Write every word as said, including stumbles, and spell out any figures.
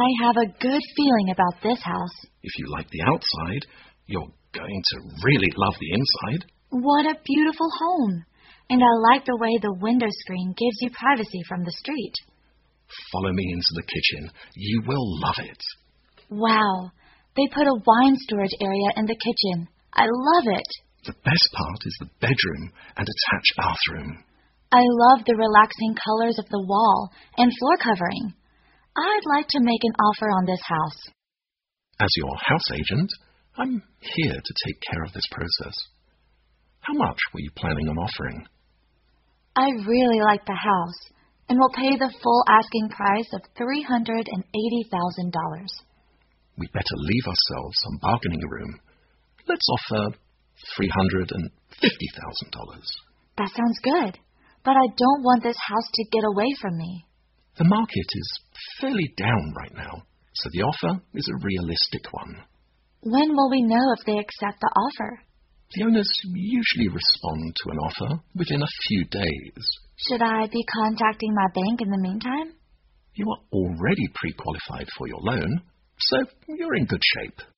I have a good feeling about this house. If you like the outside, you're going to really love the inside. What a beautiful home. And I like the way the window screen gives you privacy from the street. Follow me into the kitchen. You will love it. Wow. They put a wine storage area in the kitchen. I love it. The best part is the bedroom and attached bathroom. I love the relaxing colors of the wall and floor covering. I'd like to make an offer on this house. As your house agent, I'm here to take care of this process. How much were you planning on offering? I really like the house and will pay the full asking price of three hundred eighty thousand dollars. We'd better leave ourselves some bargaining room. Let's offer three hundred fifty thousand dollars. That sounds good, but I don't want this house to get away from me. The market is fairly down right now, so the offer is a realistic one. When will we know if they accept the offer? The owners usually respond to an offer within a few days. Should I be contacting my bank in the meantime? You are already pre-qualified for your loan, so you're in good shape.